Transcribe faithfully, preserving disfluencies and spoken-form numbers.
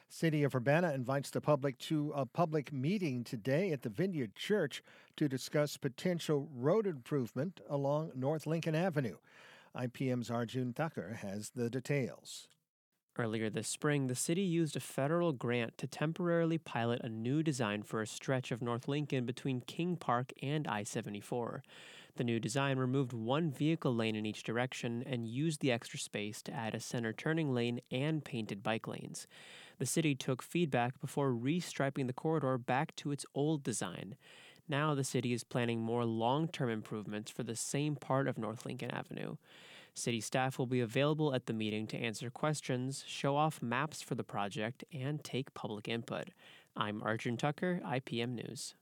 City of Urbana invites the public to a public meeting today at the Vineyard Church to discuss potential road improvement along North Lincoln Avenue. I P M's Arjun Thakur has the details. Earlier this spring, the city used a federal grant to temporarily pilot a new design for a stretch of North Lincoln between King Park and I seventy-four. The new design removed one vehicle lane in each direction and used the extra space to add a center turning lane and painted bike lanes. The city took feedback before restriping the corridor back to its old design. Now the city is planning more long-term improvements for the same part of North Lincoln Avenue. City staff will be available at the meeting to answer questions, show off maps for the project, and take public input. I'm Arjun Tucker, I P M News.